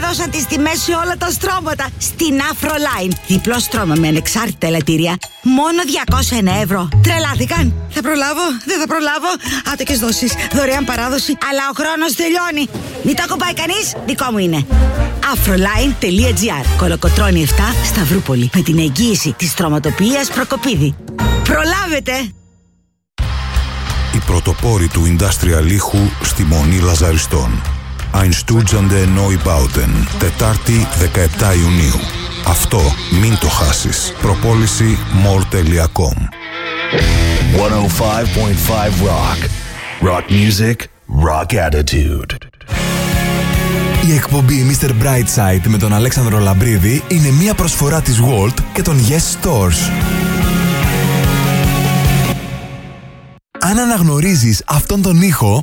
χαμηλώσαν τις τιμές σε όλα τα στρώματα. Στην Afroline. Διπλό στρώμα με ανεξάρτητα ελαττήρια. Μόνο 201 ευρώ. Τρελάθηκαν. Θα προλάβω, δεν θα προλάβω. Άτοκες δόσεις, δωρεάν παράδοση. Αλλά ο χρόνος τελειώνει. Μην το κομπάει κανείς, δικό μου είναι. Afroline.gr. Κολοκοτρώνη 7, Σταυρούπολη. Με την εγγύηση της στρωματοποιίας Προκοπίδη. Προλάβετε! Οι πρωτοπόροι του industrial ήχου στη Μονή Λαζαριστών. Einstürzende Neubauten, Τετάρτη 17 Ιουνίου. Αυτό μην το χάσεις. Προπόληση more.com. 105.5 Rock. Rock music, rock attitude. Η εκπομπή Mr. Brightside με τον Αλέξανδρο Λαμπρίδη είναι μια προσφορά της Walt και των Yes Stores. Αν αναγνωρίζεις αυτόν τον ήχο,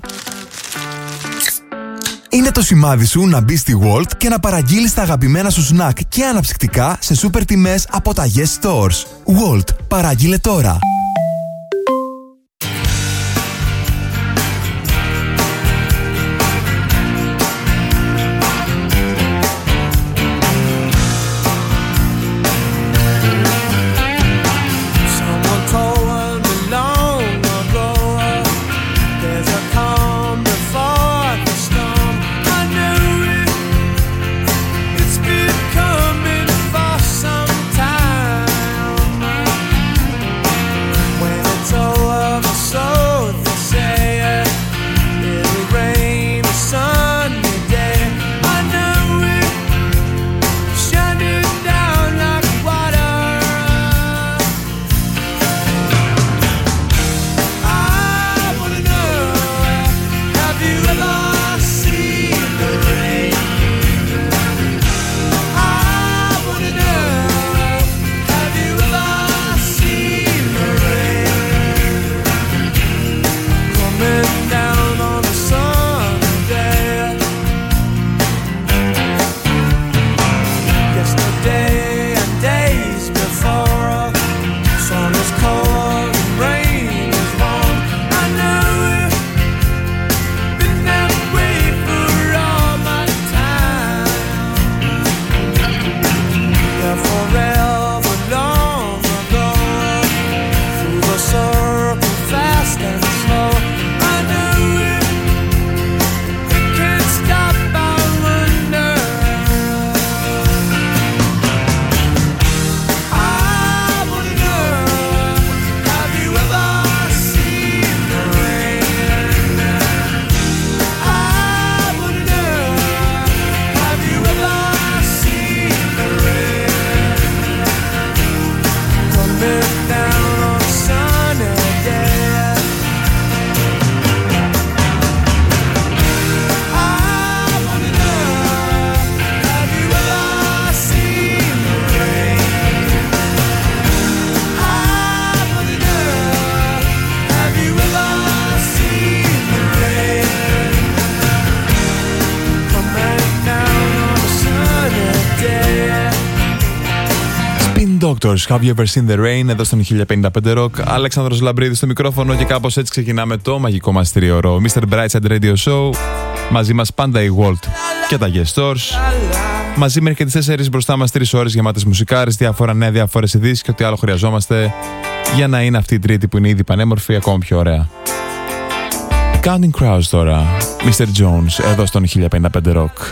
είναι το σημάδι σου να μπεις στη Walt και να παραγγείλεις τα αγαπημένα σου σνακ και αναψυκτικά σε σούπερ τιμές από τα Yes Stores. Walt, παράγγειλε τώρα. Doctors, Have You Ever Seen the Rain, εδώ στον 1055 Rock. Αλέξανδρος Λαμπρίδης στο μικρόφωνο και κάπως έτσι ξεκινάμε το μαγικό μας τριώρο. Mr. Brightside Radio Show. Μαζί μας πάντα η Walt και τα Guest Stores. Μαζί μέχρι και τις 4 μπροστά μας 3 ώρες γεμάτες μουσικάρες, διάφορα νέα, διάφορες ειδήσεις και ό,τι άλλο χρειαζόμαστε για να είναι αυτή η τρίτη που είναι ήδη πανέμορφη ακόμα πιο ωραία. Counting Crows τώρα. Mr. Jones, εδώ στον 1055 Rock.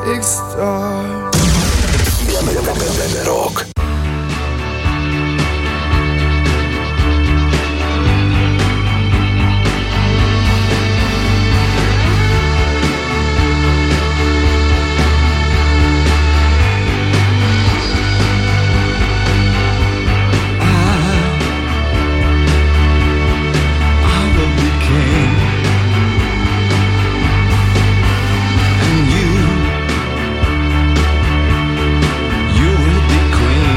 big star. 105 Rock. You will be queen.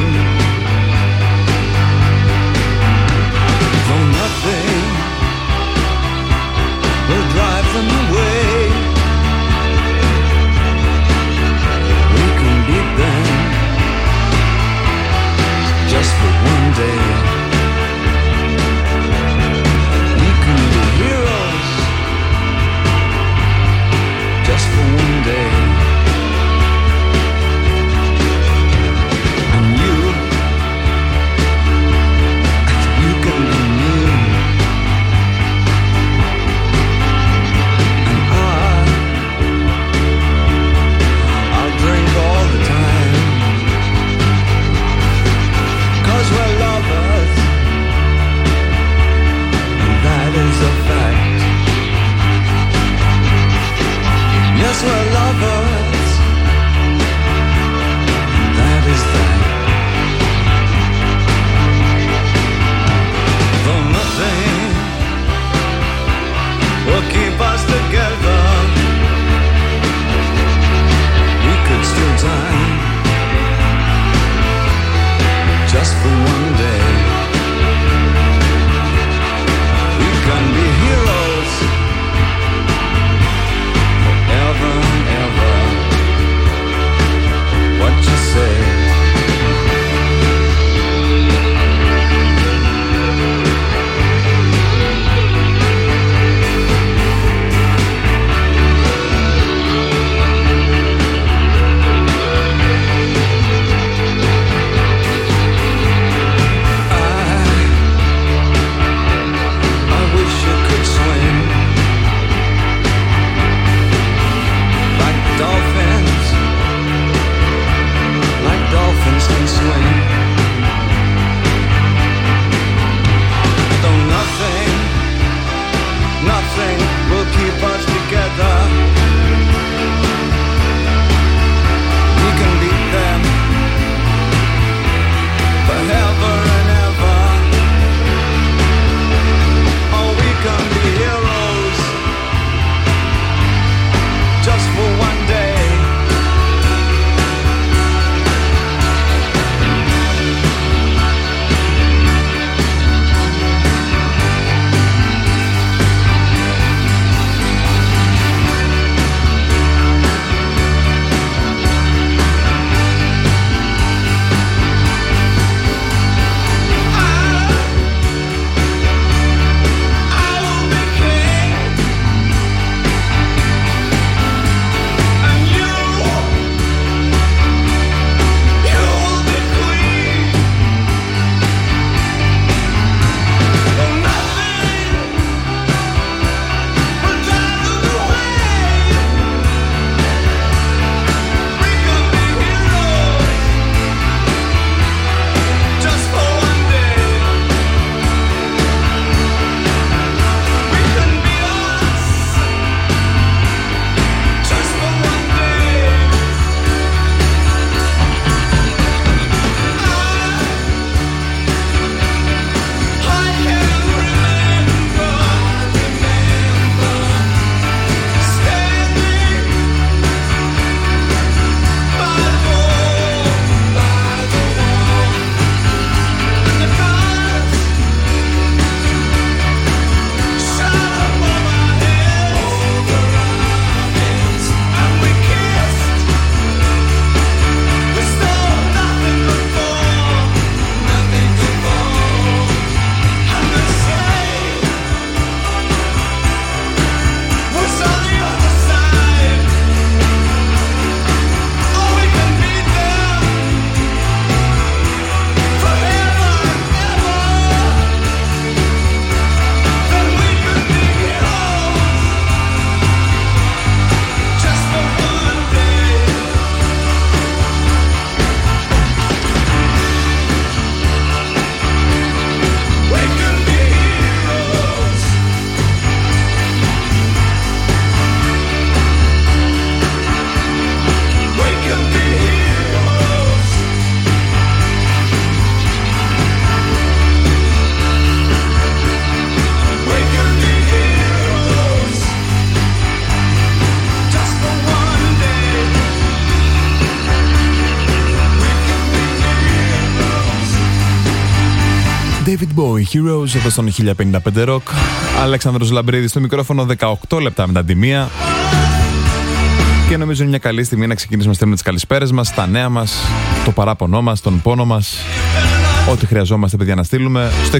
David Bowie, Heroes, εδώ στον 1055 Rock. Αλέξανδρος Λαμπρίδης στο μικρόφωνο, 18 λεπτά μετά τη μία. Και νομίζω είναι μια καλή στιγμή να ξεκινήσουμε να στέλνουμε τις καλησπέρες μας, τα νέα μας, το παράπονό μας, τον πόνο μας. Ό,τι χρειαζόμαστε, παιδιά, να στείλουμε στο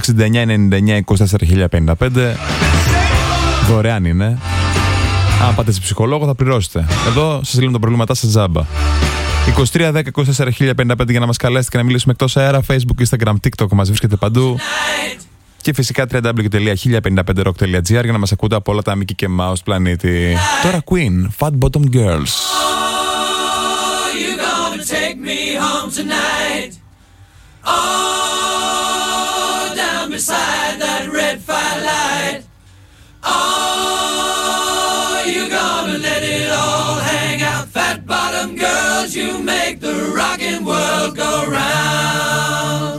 6999-24 Δωρεάν είναι. Αν πάτε σε ψυχολόγο θα πληρώσετε. Εδώ σας λύνουν τα προβλήματά σας τζάμπα. 2310-24 για να μας καλέσετε και να μιλήσουμε εκτός αέρα. Facebook, Instagram, TikTok, μας βρίσκεται παντού. Και φυσικά www.1055rock.gr για να μας ακούτε από όλα τα Mickey και Mouse πλανήτη. Τώρα Queen, Fat Bottom Girls. Take me home tonight. Oh, down beside that red firelight. Oh, you're gonna let it all hang out. Fat bottom girls, you make the rockin' world go round.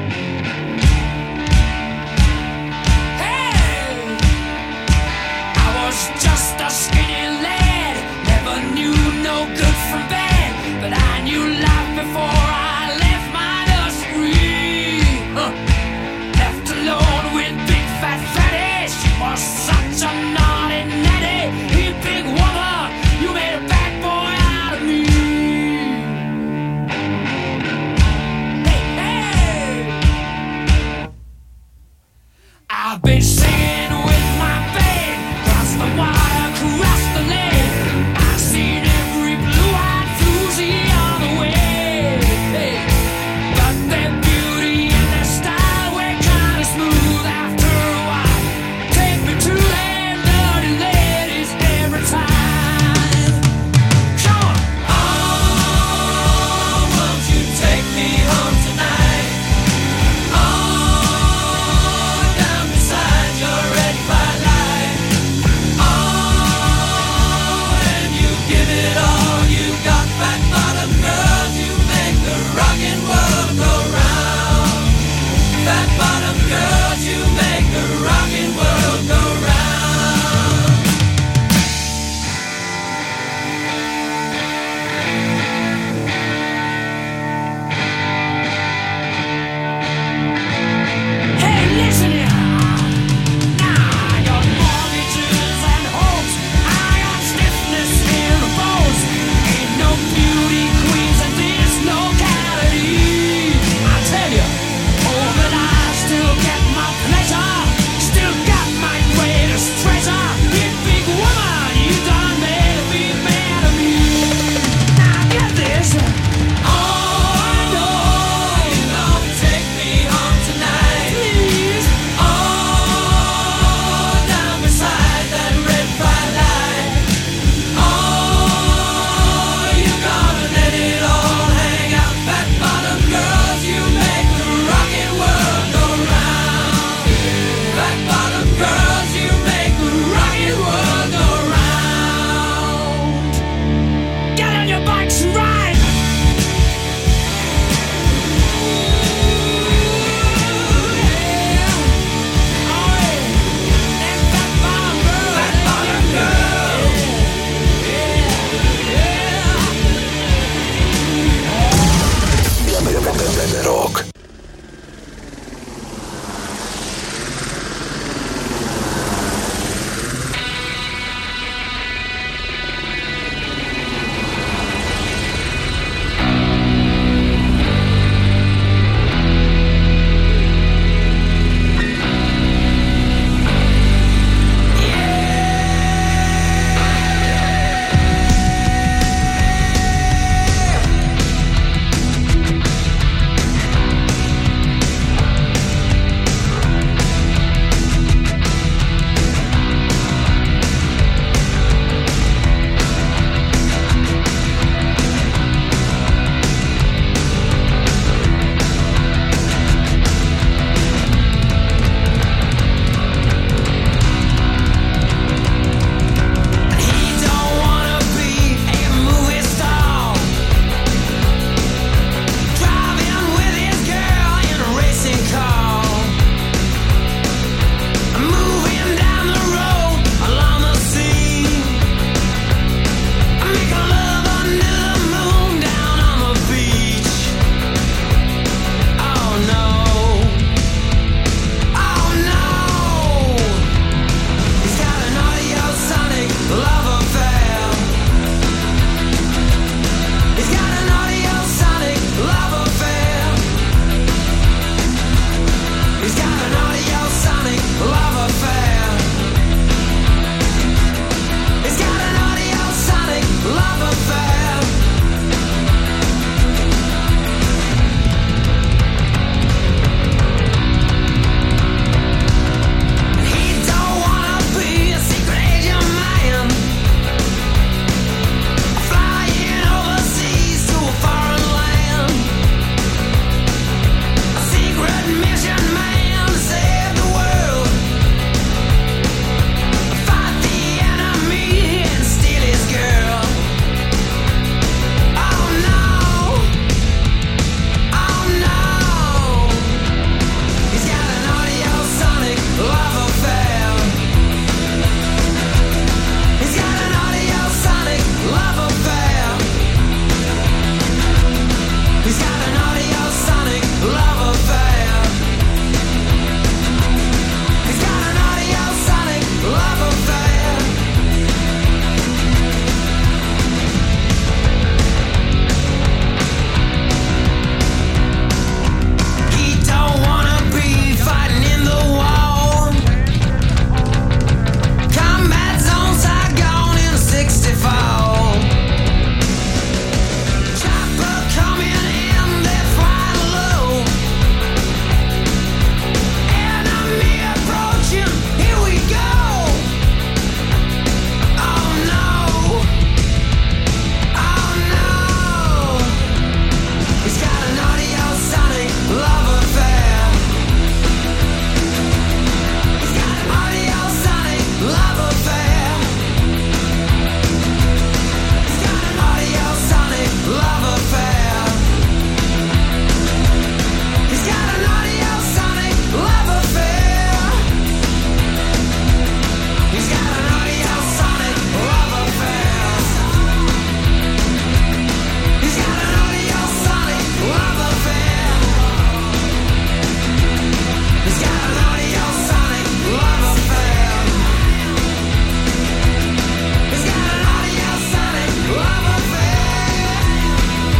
Hey, I was just a skinny lad, never knew no good from bad, but I knew life before I left my nursery. Left alone with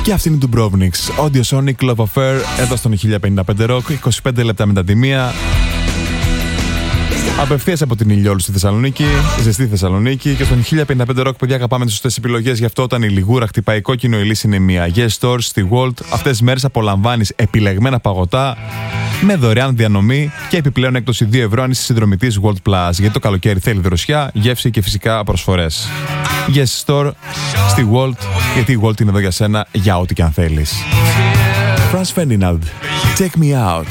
Και αυτή είναι του Dubrovnik. Audio Sonic Love Affair εδώ στον 1055 Rock. 25 λεπτά μετά τη μία. Απευθείας από την Ηλιόλου στη Θεσσαλονίκη, ζεστή Θεσσαλονίκη. Και στον 1055 Rock, παιδιά, αγαπάμε τις σωστές επιλογές. Γι' αυτό όταν η λιγούρα χτυπάει κόκκινο, η λύση είναι μία. Yes Stores στη Walt. Αυτές τις μέρες απολαμβάνεις επιλεγμένα παγωτά με δωρεάν διανομή και επιπλέον έκπτωση 2 ευρώ αν είσαι συνδρομητής Walt Plus. Γιατί το καλοκαίρι θέλει δροσιά, γεύση και φυσικά προσφορές. Yes Store στη Walt, γιατί η Walt είναι εδώ για σένα για ό,τι και αν θέλεις. Franz Ferdinand, Take Me Out.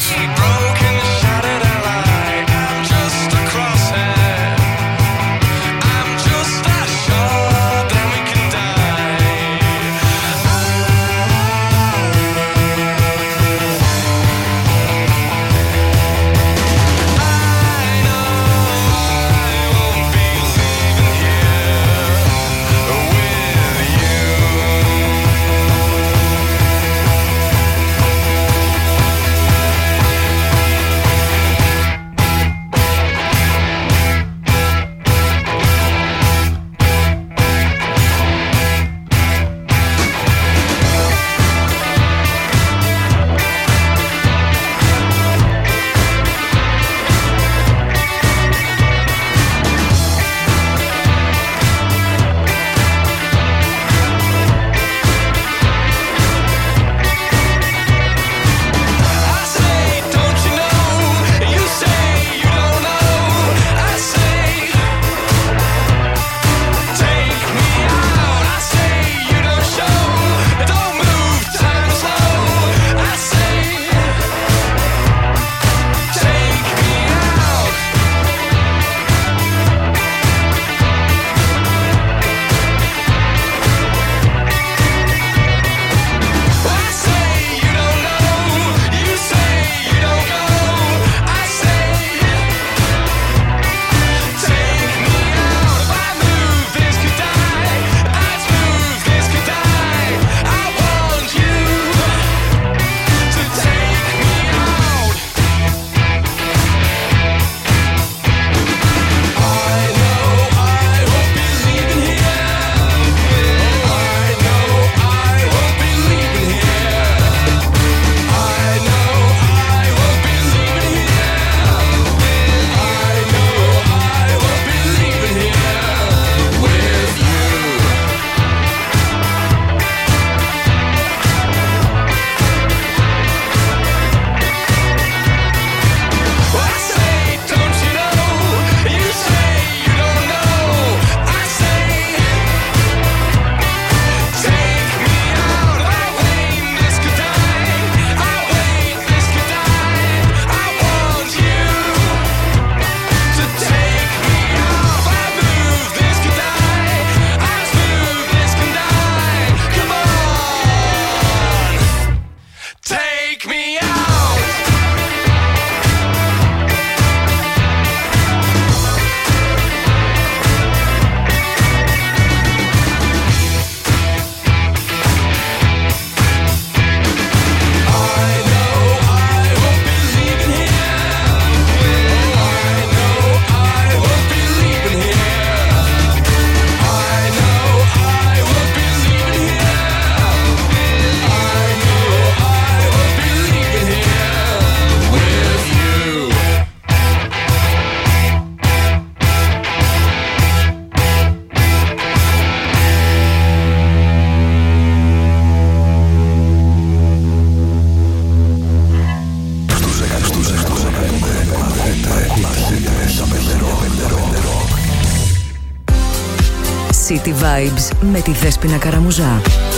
City Vibes με τη Δέσποινα Καραμουζά.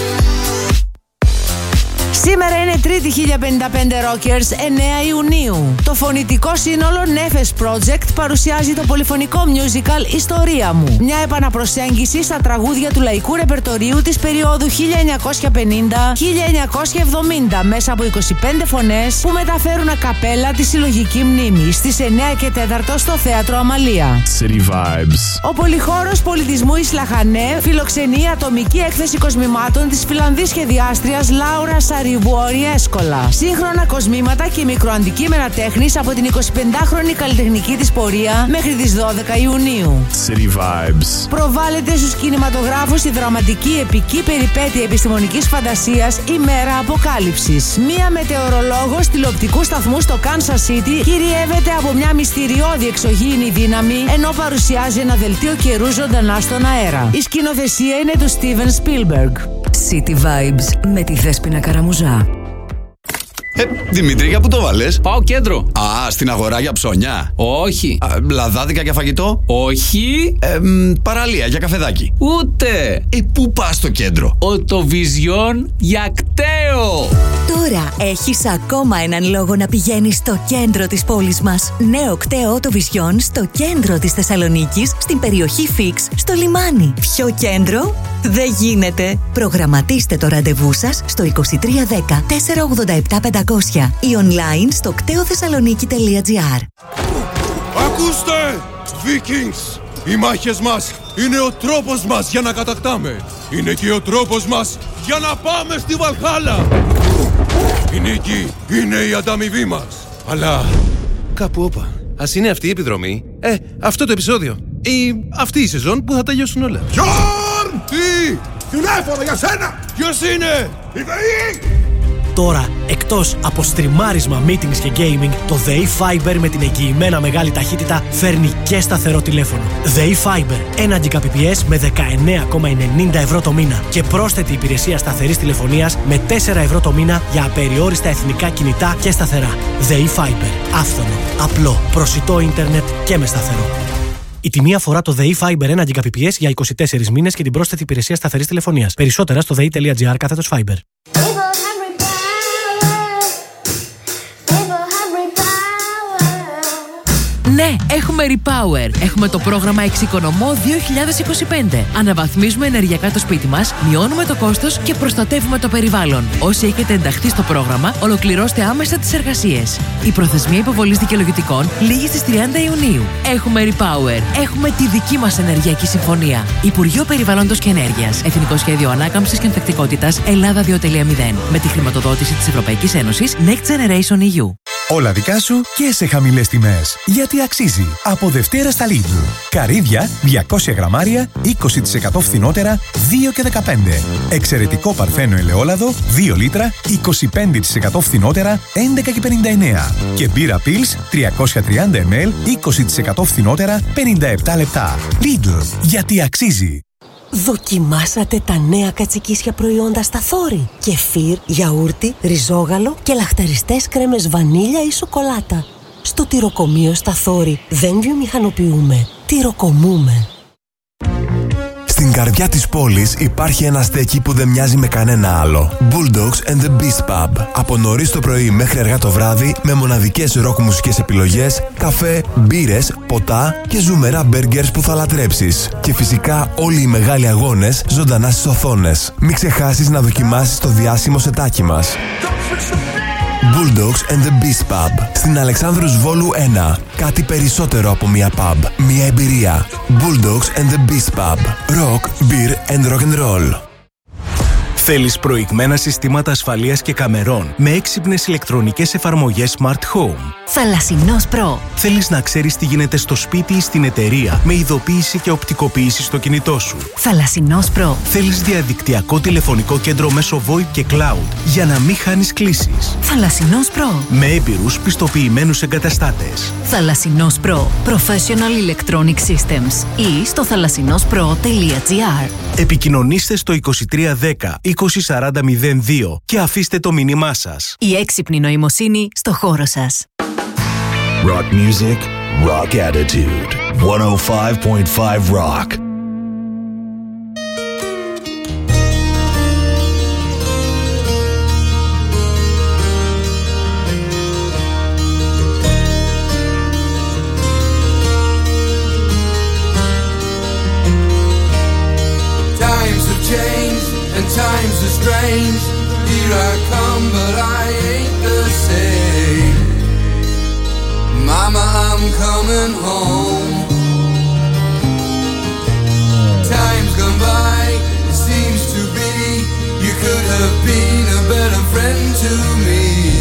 Σήμερα είναι Τρίτη 1055 Rockers, 9 Ιουνίου. Το φωνητικό σύνολο Nefes Project παρουσιάζει το πολυφωνικό musical «Ιστορία μου». Μια επαναπροσέγγιση στα τραγούδια του λαϊκού ρεπερτορίου της περίοδου 1950-1970 μέσα από 25 φωνές που μεταφέρουν ακαπέλα τη συλλογική μνήμη στις 9 και 4 στο Θέατρο Αμαλία. City Vibes. Ο Πολυχώρος Πολιτισμού Ισλαχανέ φιλοξενεί ατομική έκθεση κοσμημάτων της Φιλανδής σχεδιάστριας Λάουρα Σαριού Λιβόρη Έσκολα. Σύγχρονα κοσμήματα και μικροαντικείμενα τέχνης από την 25χρονη καλλιτεχνική της πορεία μέχρι τις 12 Ιουνίου. City Vibes. Προβάλλεται στους κινηματογράφους η δραματική επική περιπέτεια επιστημονικής φαντασίας Η Μέρα Αποκάλυψης. Μία μετεωρολόγος τηλεοπτικού σταθμού στο Kansas City κυριεύεται από μια μυστηριώδη εξωγήινη δύναμη ενώ παρουσιάζει ένα δελτίο καιρού ζωντανά στον αέρα. Η σκηνοθεσία είναι του Steven Spielberg. City Vibes με τη Δέσποινα Καραμουζά. Δημήτρη, για πού το βάλες? Πάω κέντρο. Α, στην αγορά για ψώνια. Όχι. Λαδάδικα για φαγητό. Όχι. Παραλία για καφεδάκι. Ούτε. Πού πας στο κέντρο? Οτοβιζιόν για κταίο. Τώρα έχεις ακόμα έναν λόγο να πηγαίνεις στο κέντρο της πόλης μας. Νέο κταίο Οτοβιζιόν στο κέντρο της Θεσσαλονίκης, στην περιοχή Φίξ, στο λιμάνι. Πιο κέντρο δεν γίνεται. Προγραμματίστε το ραντεβού σας στο 2310 487 500 ή online στο κτεοθεσσαλονίκη.gr. Ακούστε! Vikings! Οι μάχες μας είναι ο τρόπος μας για να κατακτάμε. Είναι και ο τρόπος μας για να πάμε στη Βαλχάλα. Η νίκη είναι η ανταμοιβή μας. Αλλά κάπου όπα. Ας είναι αυτή η επιδρομή, αυτό το επεισόδιο ή αυτή η σεζόν που θα τελειώσουν όλα. Γιόρν! Τι! Τηλέφωνο για σένα! Ποιος είναι? Η ΔΕΗ! Τώρα, εκτός από στριμάρισμα, meetings και gaming, το ΔΕΗ Fiber με την εγγυημένα μεγάλη ταχύτητα φέρνει και σταθερό τηλέφωνο. ΔΕΗ Fiber, 1 Gbps με 19,90 ευρώ το μήνα και πρόσθετη υπηρεσία σταθερής τηλεφωνίας με 4 ευρώ το μήνα για απεριόριστα εθνικά κινητά και σταθερά. ΔΕΗ Fiber, άφθονο, απλό, προσιτό ίντερνετ και με σταθερό. Η τιμή αφορά το ΔΕΗ Fiber 1 Gbps για 24 μήνες και την πρόσθετη υπηρεσία σταθερής τηλεφωνίας. Περισσότερα στο dei.gr/Fiber. Ναι, έχουμε Repower. Έχουμε το πρόγραμμα Εξοικονομώ 2025. Αναβαθμίζουμε ενεργειακά το σπίτι μας, μειώνουμε το κόστος και προστατεύουμε το περιβάλλον. Όσοι έχετε ενταχθεί στο πρόγραμμα, ολοκληρώστε άμεσα τις εργασίες. Η προθεσμία υποβολής δικαιολογητικών λήγει στις 30 Ιουνίου. Έχουμε Repower. Έχουμε τη δική μας ενεργειακή συμφωνία. Υπουργείο Περιβάλλοντος και Ενέργειας. Εθνικό Σχέδιο Ανάκαμψης και Ανθεκτικότητας Ελλάδα 2.0. Με τη χρηματοδότηση της Ευρωπαϊκής Ένωσης Next Generation EU. Όλα δικά σου και σε χαμηλές τιμές. Γιατί αξίζει. Από Δευτέρα στα Lidl. Καρύδια 200 γραμμάρια 20% φθηνότερα 2 και 15. Εξαιρετικό παρθένο ελαιόλαδο 2 λίτρα 25% φθηνότερα 11 και 59. Και μπύρα Pils 330 ml 20% φθηνότερα 57 λεπτά. Lidl. Γιατί αξίζει. Δοκιμάσατε τα νέα κατσικίσια προϊόντα στα Θόρη. Κεφίρ, γιαούρτι, ριζόγαλο και λαχταριστές κρέμες βανίλια ή σοκολάτα. Στο τυροκομείο στα Θόρη δεν βιομηχανοποιούμε, τυροκομούμε. Στην καρδιά της πόλης υπάρχει ένα στέκι που δεν μοιάζει με κανένα άλλο. Bulldogs and the Beast Pub. Από νωρίς το πρωί μέχρι αργά το βράδυ, με μοναδικές ροκ μουσικές επιλογές, καφέ, μπύρες, ποτά και ζουμερά μπέργκερς που θα λατρέψεις. Και φυσικά όλοι οι μεγάλοι αγώνες ζωντανά στις οθόνες. Μην ξεχάσεις να δοκιμάσεις το διάσημο σετάκι μας. Bulldogs and the Beast Pub. Στην Αλεξάνδρους Βόλου 1. Κάτι περισσότερο από μια pub. Μια εμπειρία. Bulldogs and the Beast Pub. Rock, beer and rock and roll. Θέλεις προηγμένα συστήματα ασφαλείας και καμερών με έξυπνες ηλεκτρονικές εφαρμογές Smart Home. Θαλασσινός Pro. Θέλεις να ξέρεις τι γίνεται στο σπίτι ή στην εταιρεία με ειδοποίηση και οπτικοποίηση στο κινητό σου. Θαλασσινός Pro. Θέλεις διαδικτυακό τηλεφωνικό κέντρο μέσω VoIP και Cloud για να μην χάνεις κλήσεις. Θαλασσινός Pro. Με έμπειρους πιστοποιημένους εγκαταστάτες. Θαλασσινός Pro. Professional Electronic Systems. Ή στο θαλασσινόspro.gr. Επικοινωνήστε στο 2310 2040 02 και αφήστε το μήνυμά σας. Η έξυπνη νοημοσύνη στο χώρο σας. Rock music, rock attitude. 105.5 Rock. Times have changed and times are strange. Here I come, but I ain't the same. Mama, I'm coming home. Time's gone by, it seems to be. You could have been a better friend to me.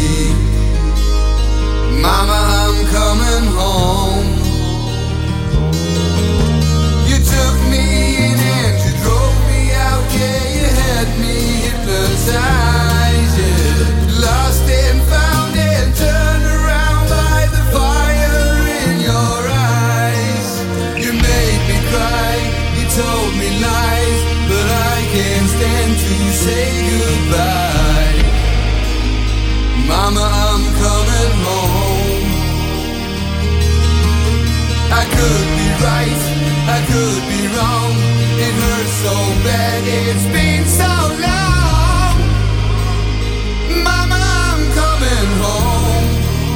Mama, I'm coming home. You took me in and you drove me out, yeah, you had me hypnotized, yeah. Lost and found and turned around by the fire in your eyes. You made me cry, you told me lies, but I can't stand to say goodbye. Mama, I'm coming home. I could be right, I could be wrong. It hurts so bad, it's been so long. Mama, I'm coming home.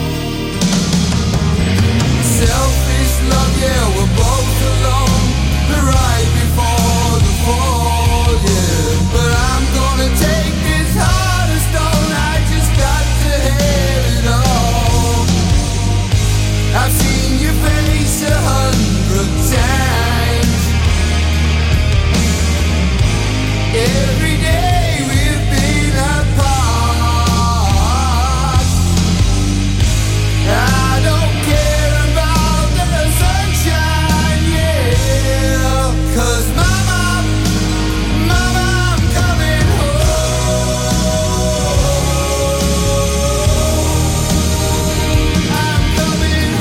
Selfish love, yeah, we're both alone. Right before the fall, yeah. But I'm gonna take this heart of stone. I just got to have it all. I've seen your face 100 times. Every day we've been apart. I don't care about the sunshine, yeah. 'Cause mama, mama, I'm coming home. I'm coming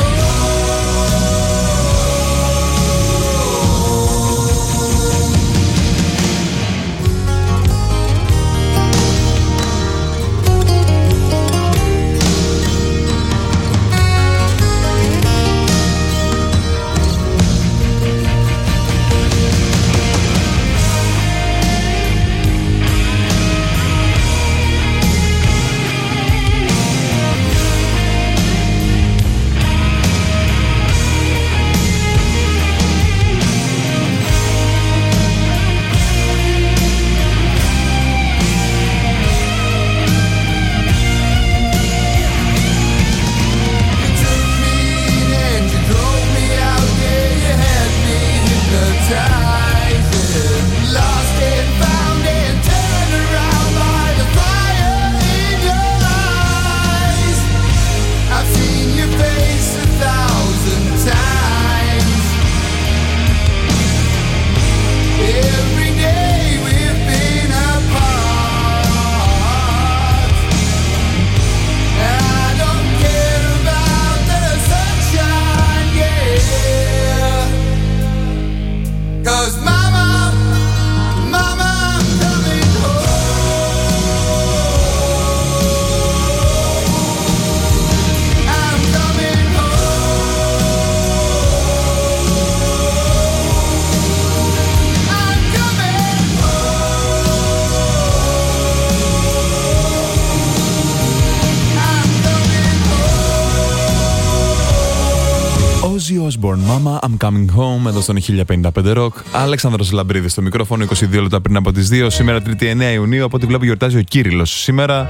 Osbourne, Mama, I'm coming home, εδώ στον 1055 Rock. Αλέξανδρος Λαμπρίδης στο μικρόφωνο, 22 λεπτά πριν από τις 2. Σήμερα, Τρίτη 9 Ιουνίου, από ό,τι βλέπω γιορτάζει ο Κύριλλος. Σήμερα,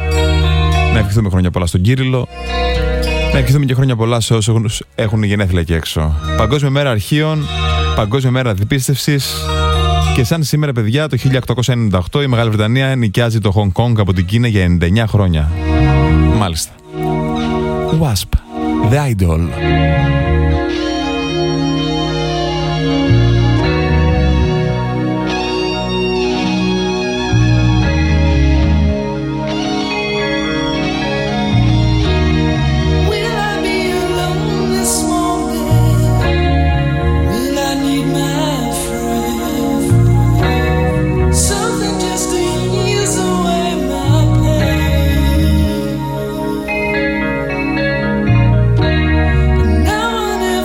να ευχηθούμε χρόνια πολλά στον Κύριλλο. Να ευχηθούμε και χρόνια πολλά σε όσους έχουν γενέθλια εκεί έξω. Παγκόσμια μέρα αρχείων, Παγκόσμια μέρα διπίστευσης. Και σαν σήμερα, παιδιά, το 1898 η Μεγάλη Βρετανία νοικιάζει το Hong Kong από την Κίνα για 99 χρόνια. Μάλιστα. Wasp, The Idol. Now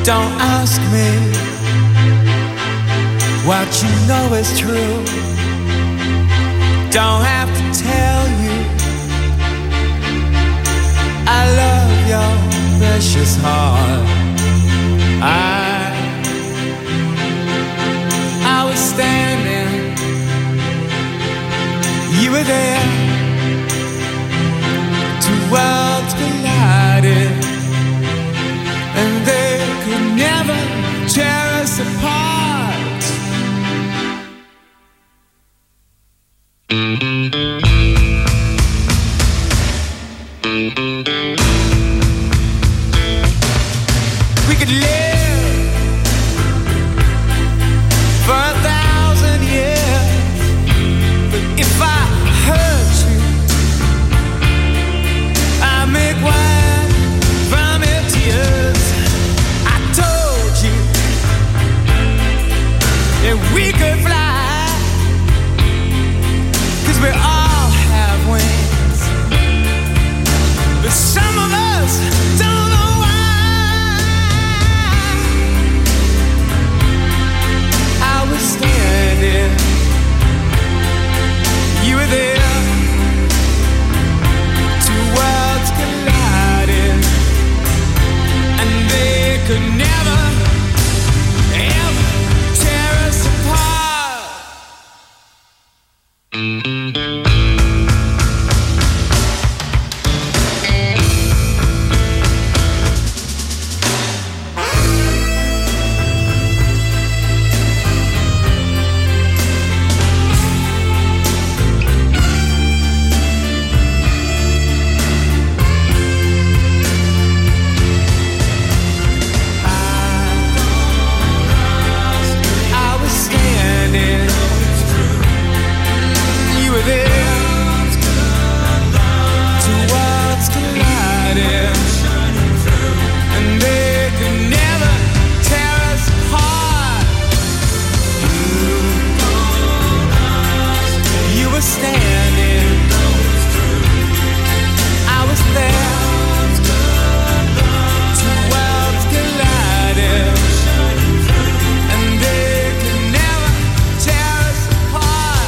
Don't ask me what you know is true. Don't have to tell you I love your precious heart. I was standing, you were there. Two worlds collided, and they could never tear us apart. We could live for 1,000 years, but if I hurt you, I make wine from your tears. I told you that we could fly, 'cause we all have wings, but some of us don't know why. I was standing, you were there. Two worlds collided, and they could never, ever tear us apart. I was standing, you were there. Two worlds collided, and they could never tear us apart. You were standing, I was there. Two worlds collided, and they could never tear us apart.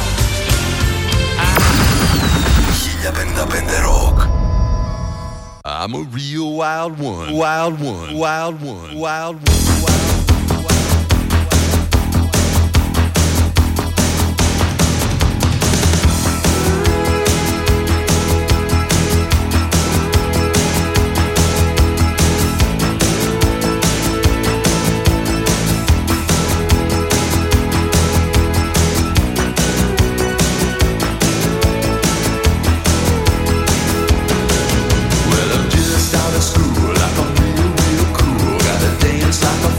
1055 Rock. I'm a real wild one. Wild one. Wild one. Wild one. Well, I'm just out of school. I'm real, real cool. Gotta dance like a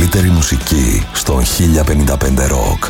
καλύτερη μουσική στον 1055 Rock.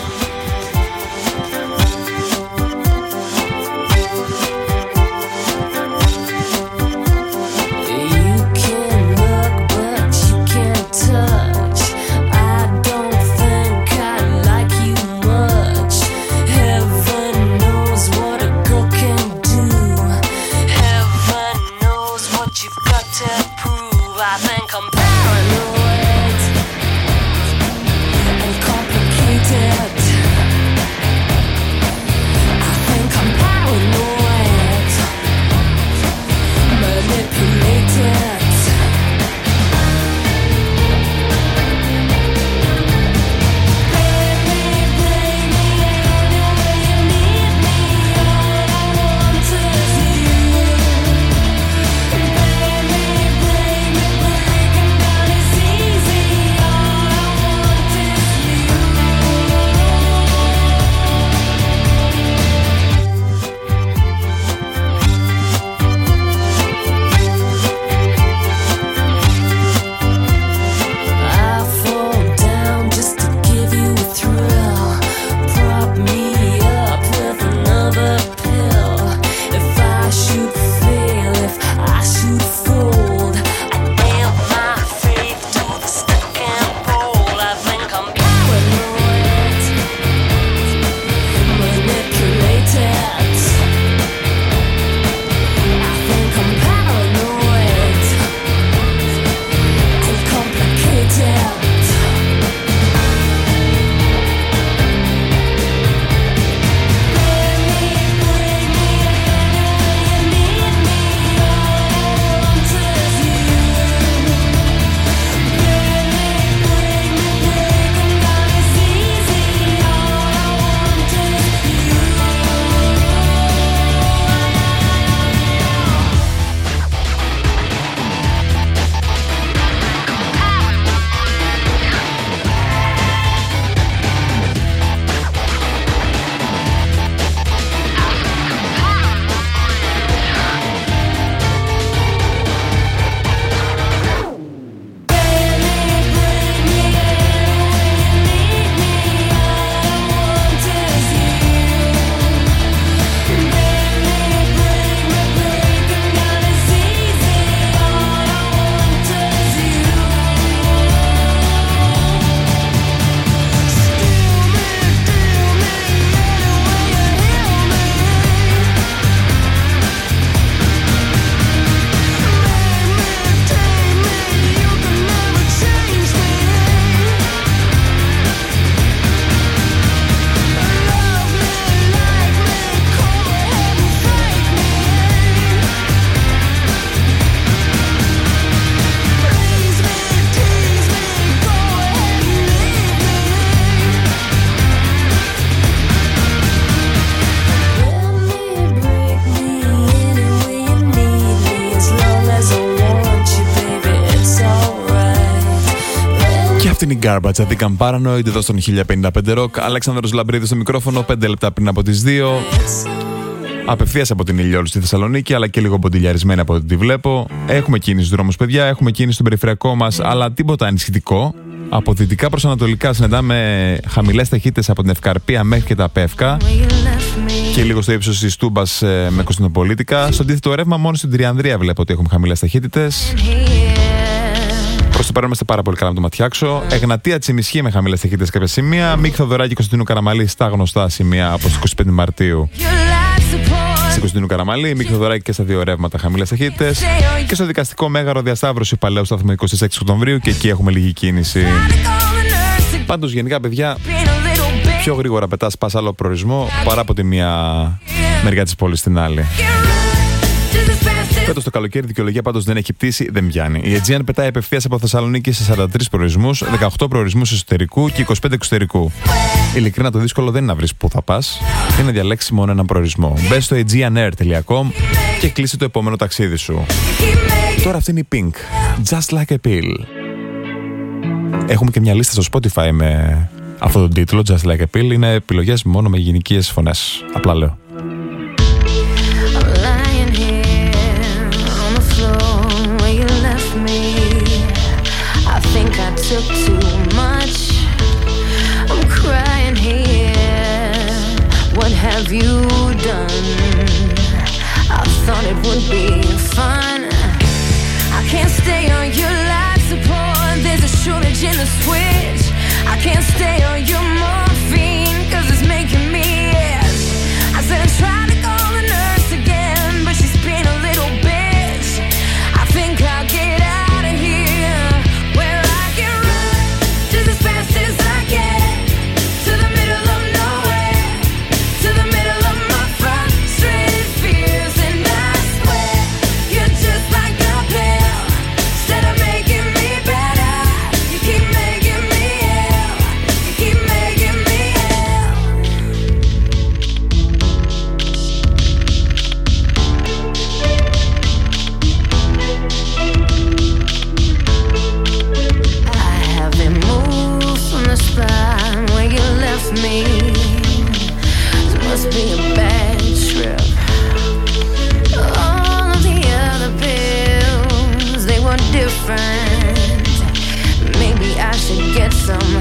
Είναι η Garbage, I think I'm paranoid, εδώ στον 1055 Rock. Αλέξανδρος Λαμπρίδης στο μικρόφωνο, 5 λεπτά πριν από τις 2. Απευθείας από την Ηλιόλου στη Θεσσαλονίκη, αλλά και λίγο ποντιλιαρισμένη από ό,τι τη βλέπω. Έχουμε κίνηση στους δρόμους, παιδιά, έχουμε κίνηση στον περιφερειακό μας, αλλά τίποτα ενισχυτικό. Από δυτικά προς ανατολικά συναντάμε χαμηλές ταχύτητες από την Ευκαρπία μέχρι και τα Πεύκα. Και λίγο στο ύψος της Τούμπας με Κωνσταντινοπολίτικα. Στο αντίθετο ρεύμα, μόνο στην Τριανδρία βλέπω ότι έχουμε χαμηλές ταχύτητες. Προς το παρόν είμαστε πάρα πολύ καλά να το ματιάξω. Εγνατία Τσιμισχή με χαμηλές ταχύτητες κάποια σημεία. Μίκη Θοδωράκη Κωνσταντίνου Καραμαλή στα γνωστά σημεία από τις 25 Μαρτίου. Στην Κωνσταντίνου Καραμαλή, Μίκη Θοδωράκη και στα δύο ρεύματα χαμηλές ταχύτητες. Και στο δικαστικό Μέγαρο Διασταύρωση Παλαιού σταθμού 26 Οκτωβρίου και εκεί έχουμε λίγη κίνηση. Πάντως γενικά, παιδιά, πιο γρήγορα πετάς πας άλλο προορισμό παρά από τη μία μεριά της πόλης στην άλλη. Φέτος το καλοκαίρι δικαιολογία πάντως δεν έχει πτήσει, δεν πιάνει. Η Aegean πετάει απευθείας από Θεσσαλονίκη σε 43 προορισμούς, 18 προορισμούς εσωτερικού και 25 εξωτερικού. Ειλικρινά το δύσκολο δεν είναι να βρεις πού θα πας, είναι να διαλέξεις μόνο έναν προορισμό. Μπες στο aegeanair.com και κλείσε το επόμενο ταξίδι σου. Τώρα αυτή είναι η Pink, Just Like a Pill. Έχουμε και μια λίστα στο Spotify με αυτό τον τίτλο, Just Like a Pill. Είναι επιλογές μόνο με γυναικείες φωνές. Απλά λέω. I think I took too have you done? I thought it would be fun. I can't stay on your life support. There's a shortage in the switch. I can't stay on your morphine, cause it's making me itch. I said I tried to call the nurse again, but she's been a little bitch. I think I'll get out of here, where I can run just as fast as I can, to the middle of nowhere, to the middle of my frustrated fears. And I swear, you're just like a pill. Instead of making me better, you keep making me ill. You keep making me ill. I haven't moved from the spot where you left me. This must be a bad trip. All of the other pills, they were different. Maybe I should get some